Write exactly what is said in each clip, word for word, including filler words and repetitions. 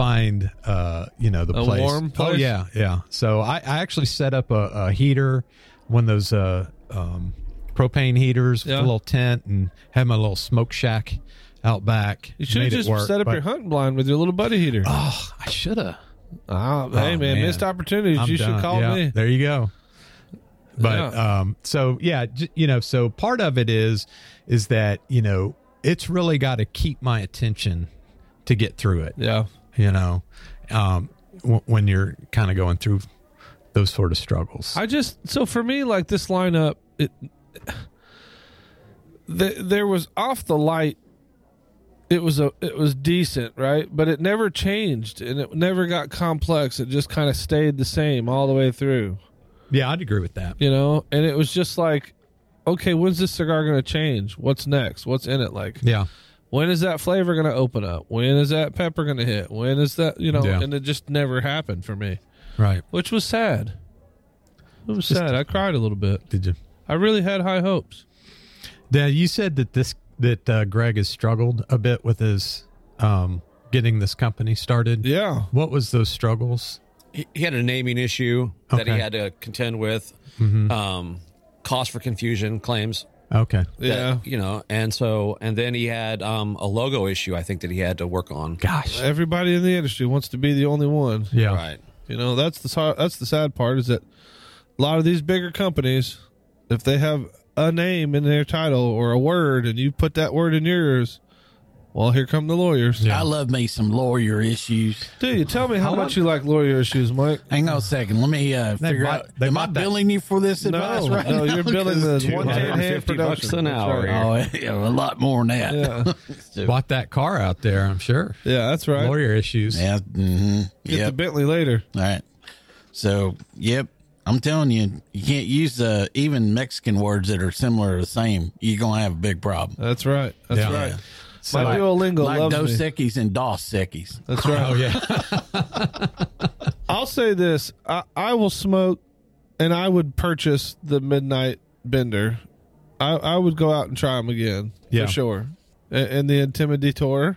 find, uh, you know, the A place. warm place? Oh yeah, yeah. So I, I actually set up a, a heater, one of those uh, um, propane heaters with Yeah. a little tent, and had my little smoke shack out back. You should have Made it just work, set up but- your hunting blind with your little buddy heater. Oh, I should have. Ah, hey, man, man. missed opportunities. I'm you done. should call Yeah, me. There you go. But Yeah. um, so yeah, j- you know, so part of it is is that you know it's really got to keep my attention to get through it. Yeah. You know, um, w- when you're kind of going through those sort of struggles. I just, so for me, like this lineup, it, the, there was off the light. It was a, it was decent, right? But it never changed and it never got complex. It just kind of stayed the same all the way through, yeah, I'd agree with that. you know? And it was just like, okay, when's this cigar going to change? What's next? What's in it? Like, Yeah, when is that flavor going to open up? When is that pepper going to hit? When is that, you know, Yeah. and it just never happened for me, right. which was sad. It was Just- sad. I cried a little bit. Did you? I really had high hopes. Yeah, you said that this that uh, Greg has struggled a bit with his um, getting this company started. Yeah. What was those struggles? He, he had a naming issue that he Okay. had to contend with. Mm-hmm. Um, cost for confusion claims. Okay. that, Yeah. you know, and so and then he had um, a logo issue. I think that he had to work on. Gosh. Everybody in the industry wants to be the only one. Yeah. Right. You know, that's the so- that's the sad part is that a lot of these bigger companies, if they have a name in their title or a word and you put that word in yours, well, here come the lawyers. Yeah. I love me some lawyer issues. Dude, you tell me how much you like lawyer issues, Mike. Hang on a second. Let me uh, They figure bought- out. they Am I bought that- billing you for this advice No, right no, now? you're billing the Because- one ten hand fifty bucks production. an That's hour right. here. Oh, yeah, a lot more than that. Yeah, So- Bought that car out there, I'm sure. yeah, that's right. Lawyer issues. yeah. Mm-hmm. Get the Yep. Bentley later. All right. So, yep. I'm telling you, you can't use uh, even Mexican words that are similar or the same. You're going to have a big problem. That's right. That's Yeah. right. So- My Duolingo like loves Dos me. Equis and Dos Equis. That's right. Oh yeah. I'll say this: I, I will smoke, and I would purchase the Midnight Bender. I, I would go out and try them again Yeah. for sure. And, and the Intimidator.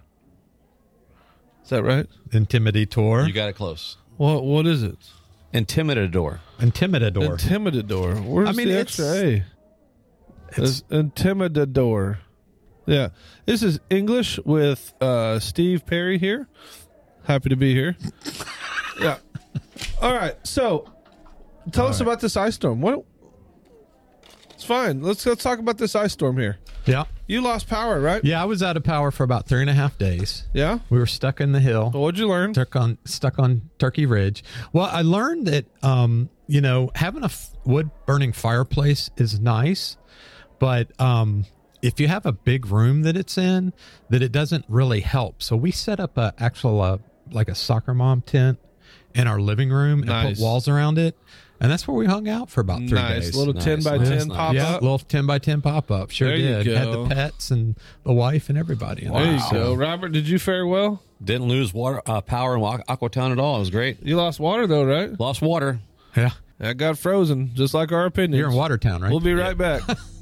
Is that right? Intimidator. You got it close. What What is it? Intimidator. Intimidator. Intimidator. Where's I mean, the it's- extra A? It's Intimidator. Yeah, this is English with uh, Steve Perry here. Happy to be here. Yeah. All right. So, tell us about this ice storm. What? It's fine. Let's let's talk about this ice storm here. Yeah. You lost power, right? Yeah, I was out of power for about three and a half days. Yeah. We were stuck in the hill. Well, what'd you learn? Stuck on stuck on Turkey Ridge. Well, I learned that um, you know, having a f- wood burning fireplace is nice, but um, if you have a big room that it's in, that it doesn't really help. So we set up a actual uh, like a soccer mom tent in our living room and Nice. put walls around it, and that's where we hung out for about three Nice. days. Little Nice. ten by Nice. ten Nice. pop yeah, up. little ten by ten pop up. Sure There you did. Had go. the pets and the wife and everybody. in There you there. go, Robert. Did you fare well? Didn't lose water uh, power in Wa- Aquatown at all. It was great. You lost water though, right? Lost water. Yeah, That got frozen, just like our opinions. you're in Watertown, right? We'll be right back.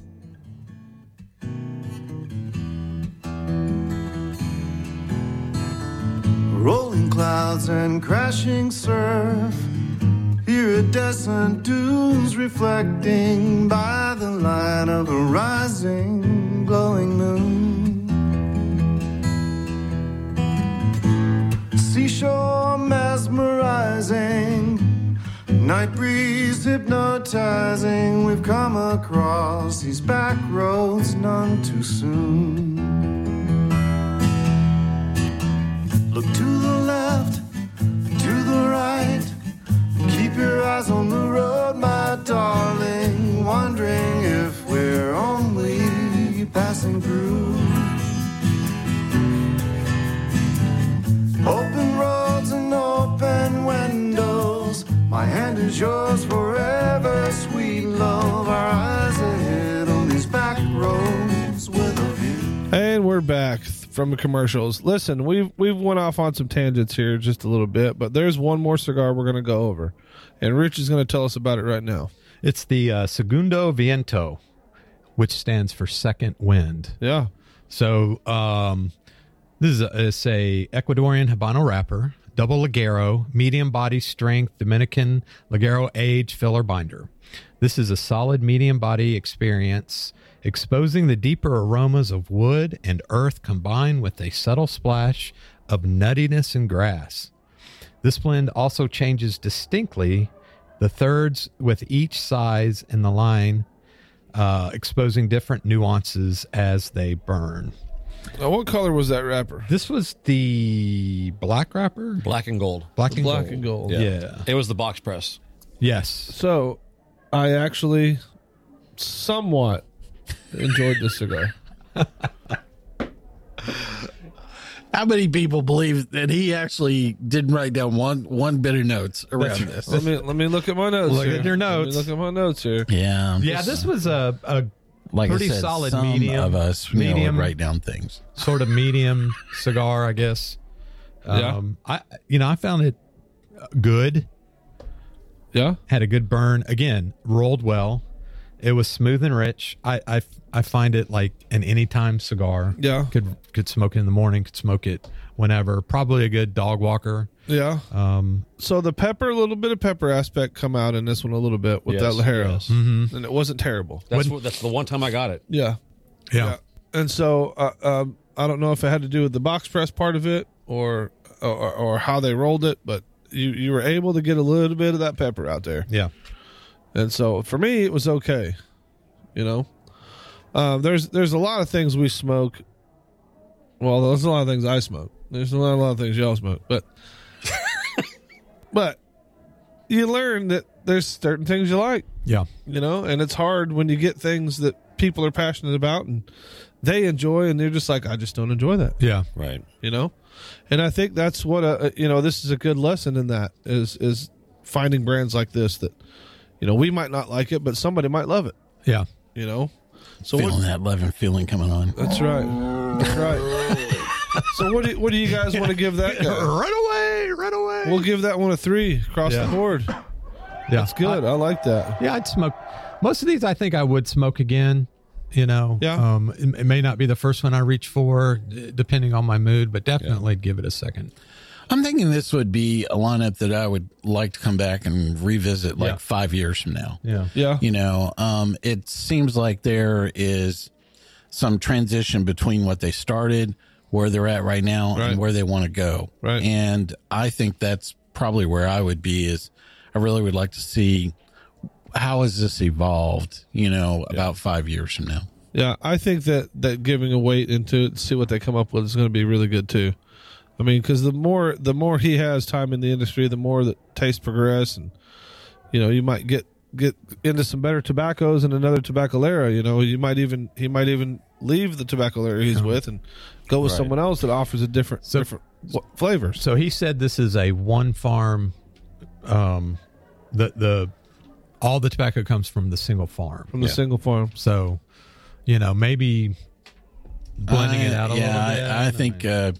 Rolling clouds and crashing surf. Iridescent dunes reflecting by the light of a rising, glowing moon. Seashore mesmerizing, night breeze hypnotizing. We've come across these back roads none too soon. Look to the left, to the right. Keep your eyes on the road, my darling. Wondering if we're only passing through. Open roads and open windows. My hand is yours forever, sweet love. Our eyes ahead on these back roads with a view. And we're back from the commercials. Listen, we've we've went off on some tangents here just a little bit, but there's one more cigar we're going to go over, and Rich is going to tell us about it right now. It's the uh, Segundo Viento, which stands for second wind. Yeah, So um, this is a, it's a Ecuadorian Habano wrapper. double Ligero, medium body strength, Dominican Ligero age filler binder. This is a solid medium body experience, exposing the deeper aromas of wood and earth combined with a subtle splash of nuttiness and grass. This blend also changes distinctly the thirds with each size in the line, uh, exposing different nuances as they burn. Now, what color was that wrapper? This was the black wrapper? Black and gold. Black and Black gold. and gold. Yeah. Yeah. It was the box press. Yes. So, I actually somewhat enjoyed this cigar. How many people believe that he actually didn't write down one one bit of notes around this? Let me let me look at my notes. Look here. at your Let me notes. look at my notes here. Yeah, Yeah, this was a, a like pretty I said, solid some medium of us, you know, would medium write down things. sort of medium cigar, I guess. Yeah. Um, I you know I found it good. Yeah. Had a good burn. Again, rolled well. It was smooth and rich. I I, I find it like an anytime cigar. Yeah. Could could smoke it in the morning. Could smoke it whenever. Probably a good dog walker. Yeah. Um, So the pepper, a little bit of pepper aspect come out in this one a little bit with Yes, that Ligero. yes. And it wasn't terrible. That's what, that's the one time I got it. Yeah. yeah. And so uh, um, I don't know if it had to do with the box press part of it or or, or how they rolled it, but you, you were able to get a little bit of that pepper out there. Yeah. And so for me, it was okay. You know, um, there's there's a lot of things we smoke. Well, there's a lot of things I smoke. There's not a lot of things y'all smoke, but but you learn that there's certain things you like. Yeah. You know, and it's hard when you get things that people are passionate about and they enjoy, and they're just like, I just don't enjoy that. Yeah. Right. You know, and I think that's what a, a you know this is a good lesson in that is is finding brands like this that you know we might not like it, but somebody might love it. Yeah. You know, so Feeling what, that love and feeling coming on. that's right, that's right. So what do what do you guys want to give that guy? Right away. Right away. We'll give that one a three across Yeah. the board. yeah. That's good. I, like that. Yeah, I'd smoke. Most of these, I think I would smoke again. You know, Yeah. Um, it, it may not be the first one I reach for, d- depending on my mood, but definitely give it a second. I'm thinking this would be a lineup that I would like to come back and revisit like Yeah. five years from now. Yeah, Yeah, You know, um, it seems like there is some transition between what they started, where they're at right now, Right. and where they want to go. Right. And I think that's probably where I would be. Is I really would like to see how has this evolved. You know, about five years from now. yeah. I think that that giving a weight into it, see what they come up with, is going to be really good too. I mean, because the more the more he has time in the industry, the more that tastes progress, and you know, you might get get into some better tobaccos and another Tabacalera. You know, you might even he might even leave the Tabacalera he's with and go with Right. someone else that offers a different So- different w- flavors. So he said this is a one farm. Um, the the all the tobacco comes from the single farm. From the single farm. So, you know, maybe blending it I- out a yeah, little bit. I, I think. Uh,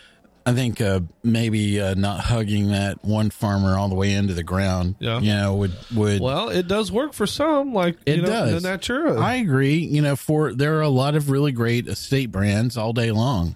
I think uh, maybe uh, not hugging that one farmer all the way into the ground. Yeah. You know, would would Well, it does work for some, like It you know, does. the Natura. I agree. You know, for there are a lot of really great estate brands all day long,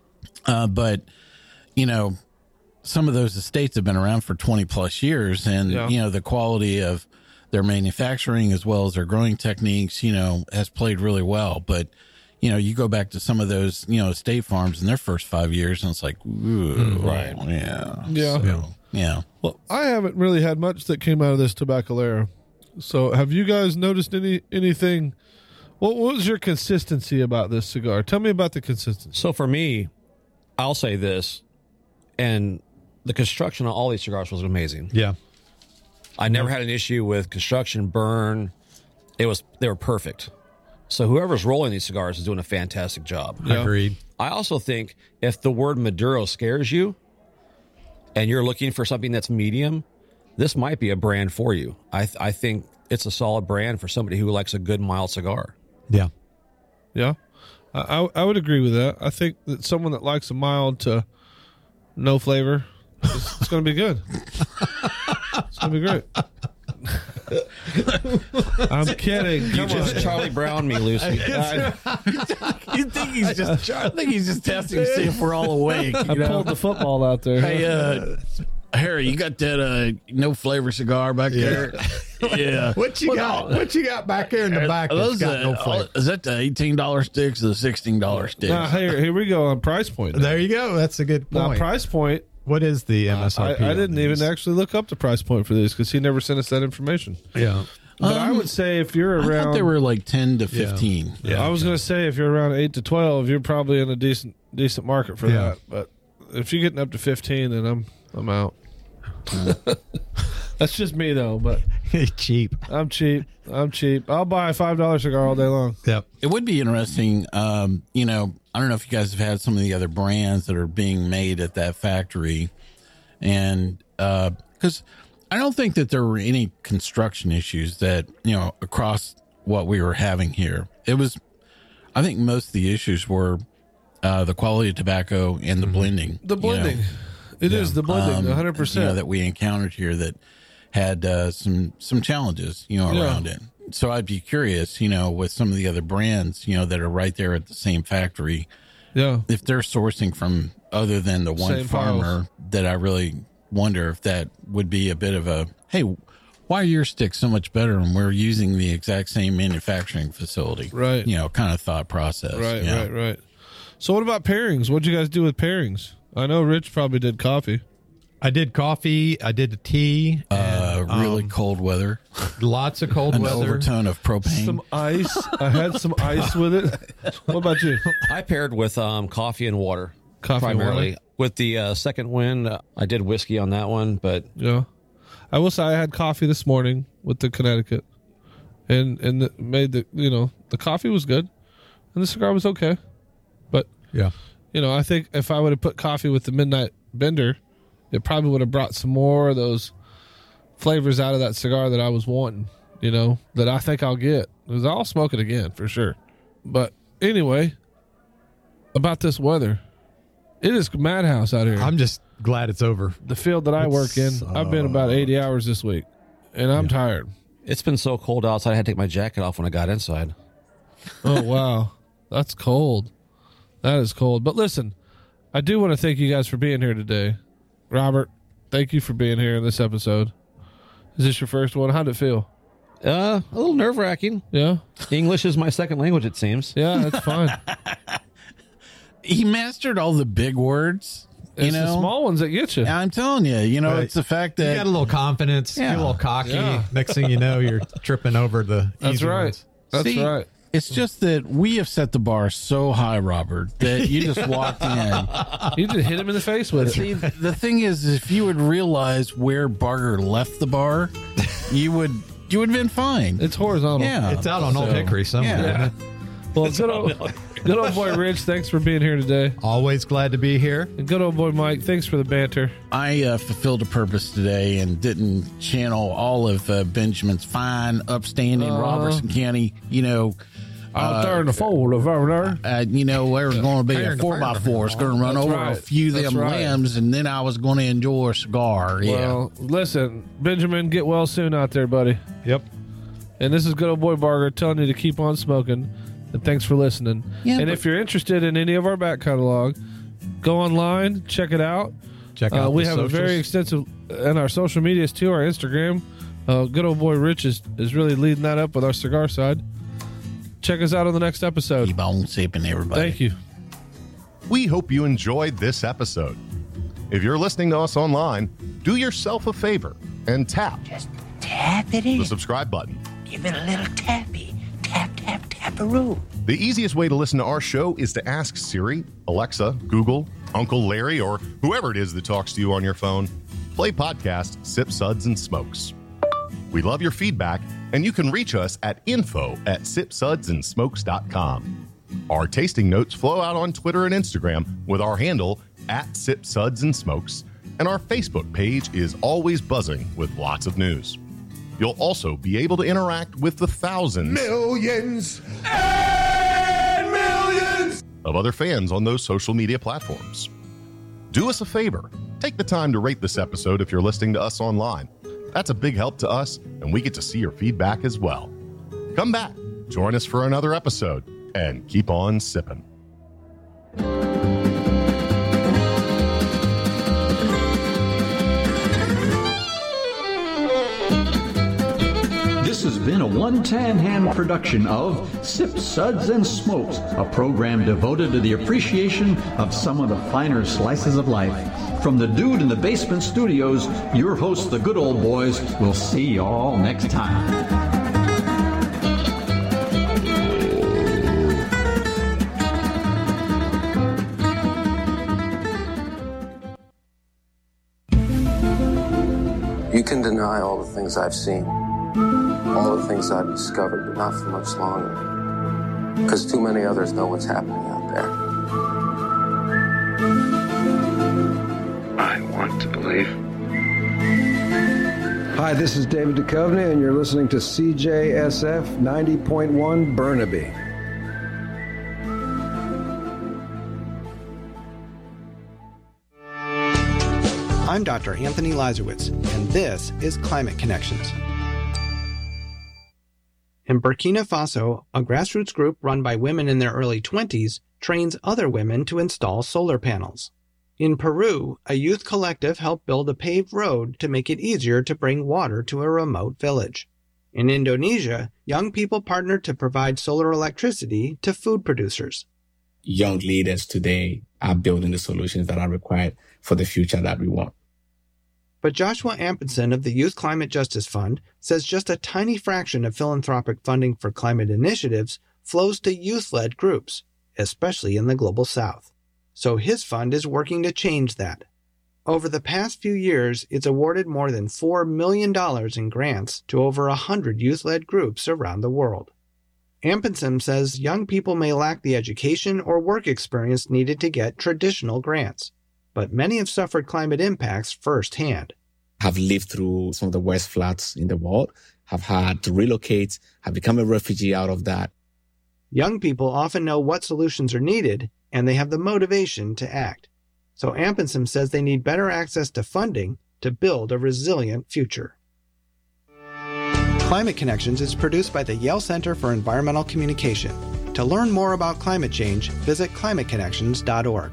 uh, but you know, some of those estates have been around for twenty plus years, and Yeah. you know, the quality of their manufacturing as well as their growing techniques, you know, has played really well. But you know, you go back to some of those, you know, estate farms in their first five years, and it's like, ooh, right. yeah, Yeah. Yeah. yeah. Well, I haven't really had much that came out of this Tabacalera. So, have you guys noticed any anything? What, what was your consistency about this cigar? Tell me about the consistency. So for me, I'll say this, and the construction on all these cigars was amazing. yeah, I never had an issue with construction, burn. It was they were perfect. So whoever's rolling these cigars is doing a fantastic job. Yeah. agreed. I also think if the word Maduro scares you and you're looking for something that's medium, this might be a brand for you. I th- I think it's a solid brand for somebody who likes a good mild cigar. Yeah, Yeah, I, I, I would agree with that. I think that someone that likes a mild to no flavor, it's, it's going to be good. It's going to be great. I'm kidding. You Come just on. Charlie Brown me, Lucy. I, You think he's just? I think he's just testing to see if we're all awake. I You know? pulled the football out there. Hey, uh, Harry, you got that uh, no flavor cigar back there? Yeah. What you got? What you got back there in the back? Are That's those, got uh, no flavor. is that the eighteen dollar sticks or the sixteen dollar sticks? Now, here, here we go on price point. now. There you go. That's a good Now, point. price point. What is the M S R I, P? I on didn't these? even actually look up the price point for these because he never sent us that information. Yeah. But I Um, would say if you're I around, thought they were like ten to fifteen. Yeah. I was going to say if you're around eight to twelve, you're probably in a decent decent market for Yeah. that. But if you're getting up to fifteen, then I'm I'm out. That's just me though. But Cheap. I'm cheap. I'm cheap. I'll buy a five dollar cigar all day long. Yep. It would be interesting. Um, you know, I don't know if you guys have had some of the other brands that are being made at that factory, and because I don't think that there were any construction issues that you know across what we were having here. It was, I think, most of the issues were uh, the quality of tobacco and the blending. The you know. blending. It is the blending, Um, one hundred you know, percent. that we encountered here that had uh, some some challenges, you know, Yeah. around it. So I'd be curious, you know, with some of the other brands, you know, that are right there at the same factory, Yeah. if they're sourcing from other than the one Same farmer, files. that I really wonder if that would be a bit of a, hey, why are your sticks so much better and we're using the exact same manufacturing facility? Right. You know, kind of thought process. Right, yeah. right, right. So what about pairings? What'd you guys do with pairings? I know Rich probably did coffee. I did coffee. I did tea. Uh, and, really um, cold weather, lots of cold an weather. overtone of propane. Some ice. I had some ice with it. What about you? I paired with um, coffee and water. Coffee and primarily. water? With the uh, second wind, uh, I did whiskey on that one, but Yeah. I will say I had coffee this morning with the Connecticut, and and the, made the you know the coffee was good, and the cigar was okay, but Yeah. you know I think if I would have put coffee with the Midnight Bender, it probably would have brought some more of those flavors out of that cigar that I was wanting. You know that I think I'll get because I'll smoke it again for sure. But anyway, about this weather, it is madhouse out here. I'm just glad it's over. The field that I It work in, I've been about eighty hours this week, and I'm tired. it's been so cold outside, I had to take my jacket off when I got inside. Oh, wow. That's cold. That is cold. But listen, I do want to thank you guys for being here today. Robert, thank you for being here in this episode. Is this your first one? How'd it feel? Uh, a little nerve wracking. Yeah? English is my second language, it seems. Yeah, that's fine. He mastered all the big words. You It's know, the small ones that get you. I'm telling you, you know, Right. it's the fact You that got a little confidence. Yeah. You're a little cocky. Yeah. Next thing you know, you're tripping over the. That's easy right. ones. That's See, right. it's just that we have set the bar so high, Robert, that you just walked in. You just hit him in the face with it. See, the thing is, if you would realize where Barger left the bar, you would you would have been fine. It's horizontal. Yeah, It's out on Old So, Hickory somewhere. yeah. isn't it? Well, good old, good old boy Rich, thanks for being here today. Always glad to be here. And good old boy Mike, thanks for the banter. I uh, fulfilled a purpose today and didn't channel all of uh, Benjamin's fine, upstanding Uh-huh. Robertson County, you know. Out there in the fold of over there. Uh, you know, there was going to be Fire a in the four fire. by four. It's going to run That's over right. a few of That's them right. limbs, and then I was going to enjoy a cigar. Yeah. Well, listen, Benjamin, get well soon out there, buddy. Yep. And this is good old boy Barger telling you to keep on smoking. And thanks for listening. Yeah, and but- if you're interested in any of our back catalog, go online, check it out. Check out. Uh, we the have a very socials. extensive, and our social medias too, our Instagram. Uh, good old boy Rich is, is really leading that up with our cigar side. Check us out on the next episode. Keep on sipping, everybody. Thank you. We hope you enjoyed this episode. If you're listening to us online, do yourself a favor and tap Just tap it in. the subscribe button. Give it a little tappy. Tap, tap, tap-a-roo. The easiest way to listen to our show is to ask Siri, Alexa, Google, Uncle Larry, or whoever it is that talks to you on your phone. Play podcast Sip Suds and Smokes. We love your feedback, and you can reach us at info at sip suds and smokes dot com. Our tasting notes flow out on Twitter and Instagram with our handle at Sip Suds and Smokes, and our Facebook page is always buzzing with lots of news. You'll also be able to interact with the thousands Millions and millions. of other fans on those social media platforms. Do us a favor. Take the time to rate this episode if you're listening to us online. That's a big help to us, and we get to see your feedback as well. Come back, join us for another episode, and keep on sipping. This has been a one tan hand production of Sip, Suds, and Smokes, a program devoted to the appreciation of some of the finer slices of life. From the Dude in the Basement Studios, your hosts, the Good Old Boys, will see you all next time. You can deny all the things I've seen, all the things I've discovered, but not for much longer. Because too many others know what's happening out there. I want to believe. Hi, this is David Duchovny, and you're listening to C J S F ninety point one Burnaby. I'm Doctor Anthony Lazarowitz, and this is Climate Connections. In Burkina Faso, a grassroots group run by women in their early twenties trains other women to install solar panels. In Peru, a youth collective helped build a paved road to make it easier to bring water to a remote village. In Indonesia, young people partnered to provide solar electricity to food producers. Young leaders today are building the solutions that are required for the future that we want. But Joshua Amundsen of the Youth Climate Justice Fund says just a tiny fraction of philanthropic funding for climate initiatives flows to youth-led groups, especially in the Global South. So his fund is working to change that. Over the past few years, it's awarded more than four million dollars in grants to over one hundred youth-led groups around the world. Amundsen says young people may lack the education or work experience needed to get traditional grants, but many have suffered climate impacts firsthand. Have lived through some of the worst floods in the world, have had to relocate, have become a refugee out of that. Young people often know what solutions are needed, and they have the motivation to act. So Amundsen says they need better access to funding to build a resilient future. Climate Connections is produced by the Yale Center for Environmental Communication. To learn more about climate change, visit climate connections dot org.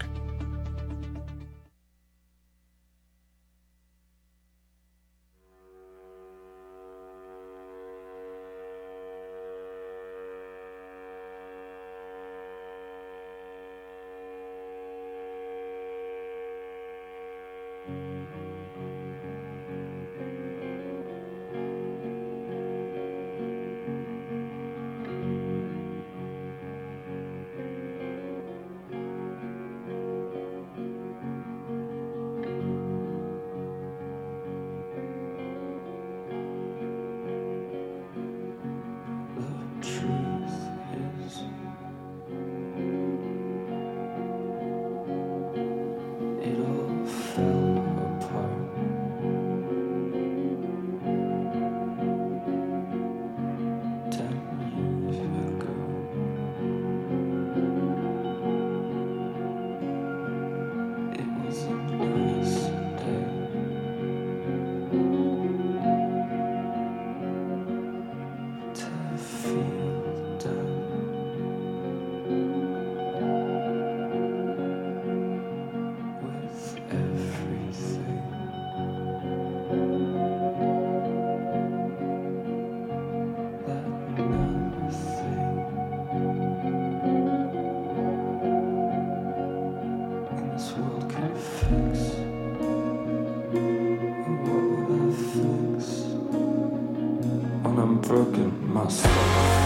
broken myself.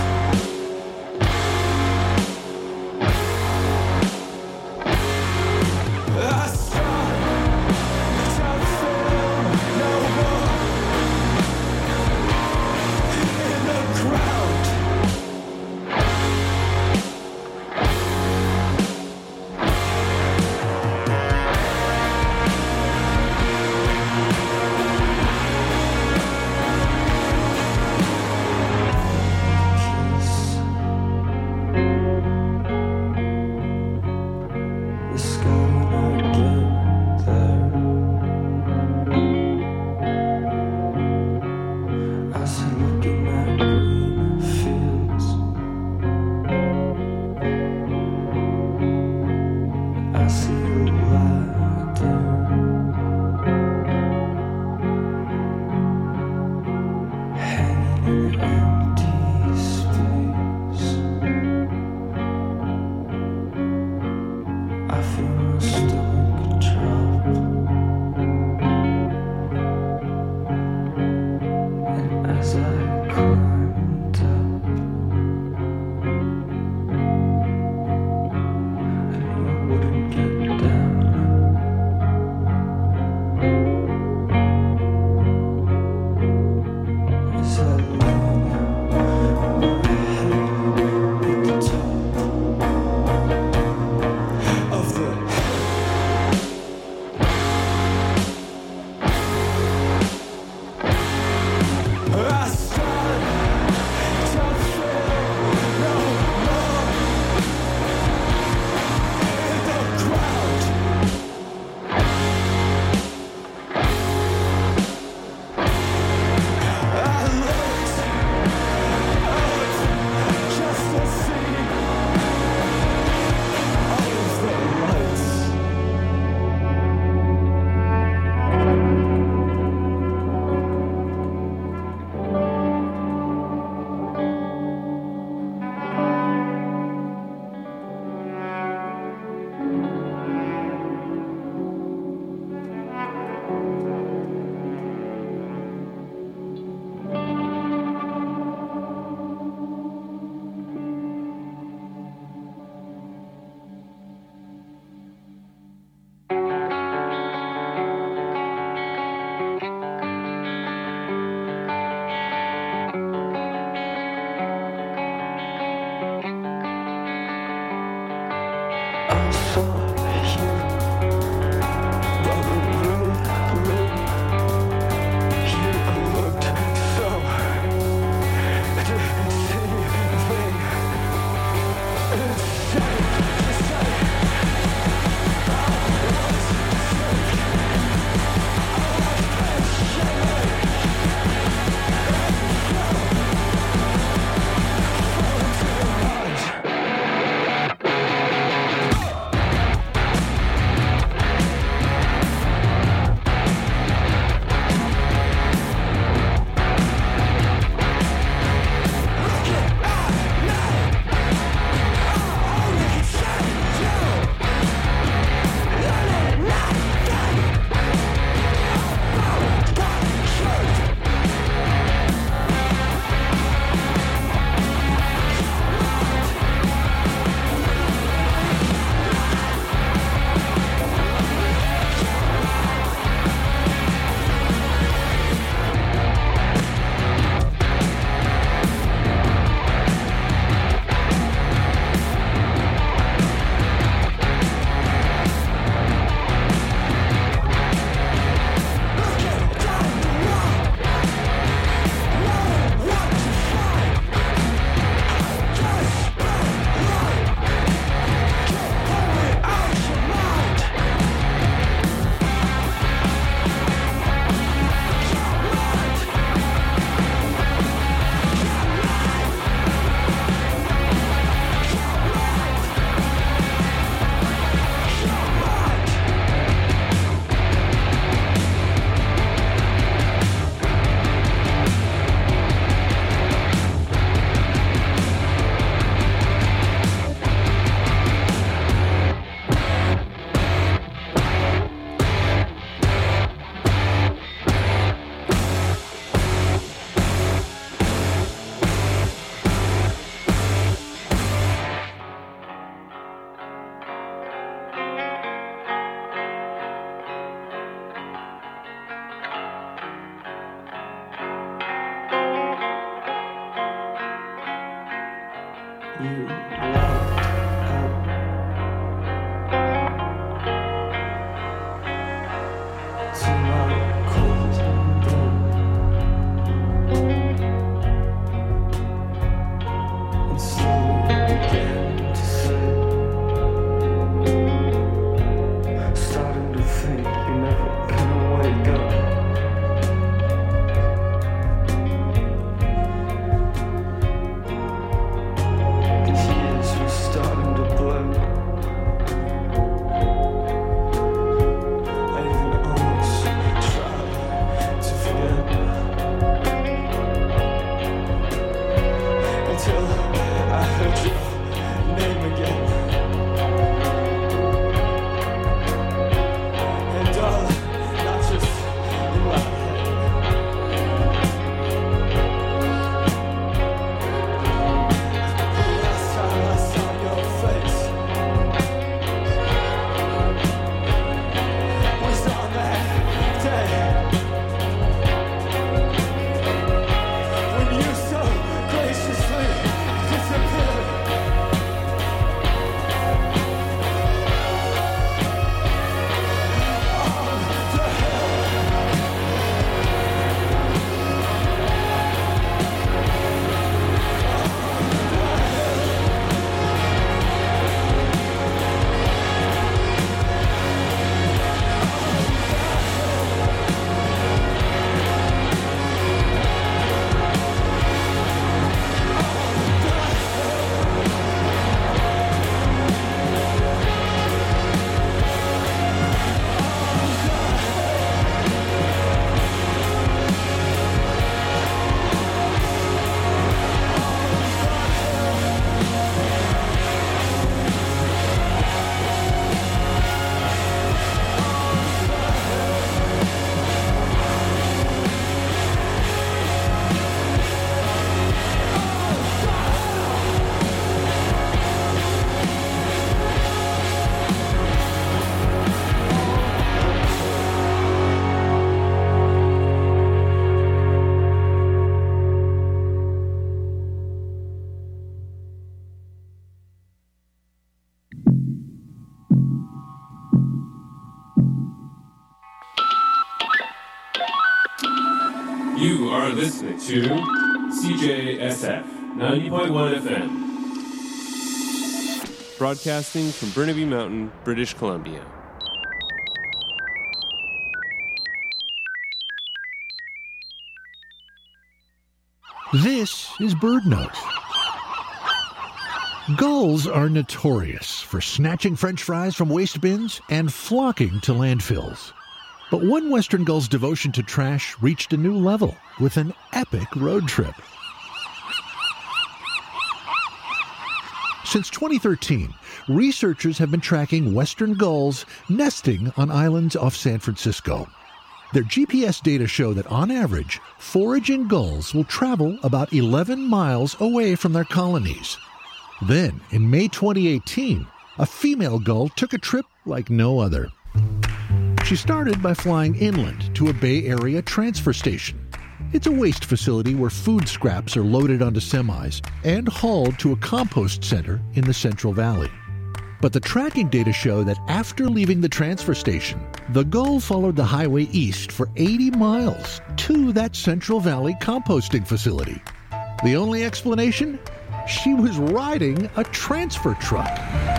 You are listening to C J S F ninety point one F M, broadcasting from Burnaby Mountain, British Columbia. This is Bird Note. Gulls are notorious for snatching French fries from waste bins and flocking to landfills. But one western gull's devotion to trash reached a new level with an epic road trip. Since twenty thirteen, researchers have been tracking western gulls nesting on islands off San Francisco. Their G P S data show that on average, foraging gulls will travel about eleven miles away from their colonies. Then, in May twenty eighteen, a female gull took a trip like no other. She started by flying inland to a Bay Area transfer station. It's a waste facility where food scraps are loaded onto semis and hauled to a compost center in the Central Valley. But the tracking data show that after leaving the transfer station, the gull followed the highway east for eighty miles to that Central Valley composting facility. The only explanation? She was riding a transfer truck.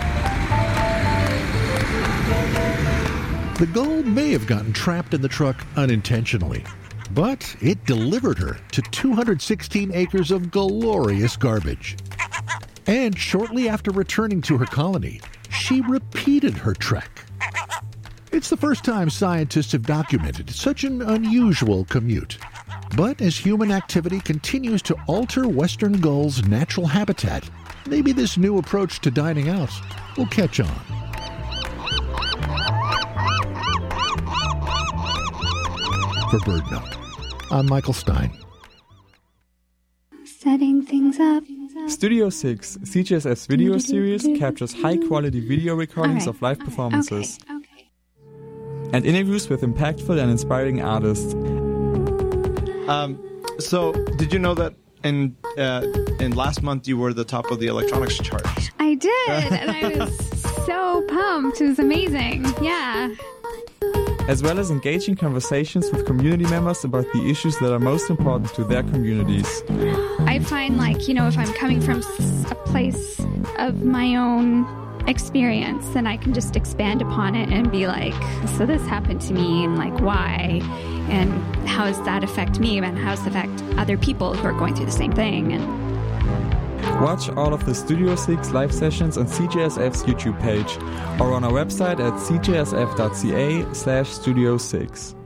The gull may have gotten trapped in the truck unintentionally, but it delivered her to two hundred sixteen acres of glorious garbage. And shortly after returning to her colony, she repeated her trek. It's the first time scientists have documented such an unusual commute. But as human activity continues to alter western gulls' natural habitat, maybe this new approach to dining out will catch on. For Bird Note, I'm Michael Stein. Setting things up. Studio six, C J S F's video series, captures high-quality video recordings right, of live okay, performances okay, okay. and interviews with impactful and inspiring artists. Um, so, did you know that and uh, and last month you were the top of the electronics charts. I did, and I was so pumped. It was amazing. Yeah. As well as engaging conversations with community members about the issues that are most important to their communities. I find, like, you know, if I'm coming from a place of my own experience, then I can just expand upon it and be like, so this happened to me, and like, why, and how does that affect me, and how does it affect other people who are going through the same thing. And watch all of the Studio six live sessions on C J S F's YouTube page or on our website at c j s f dot c a slash studio six.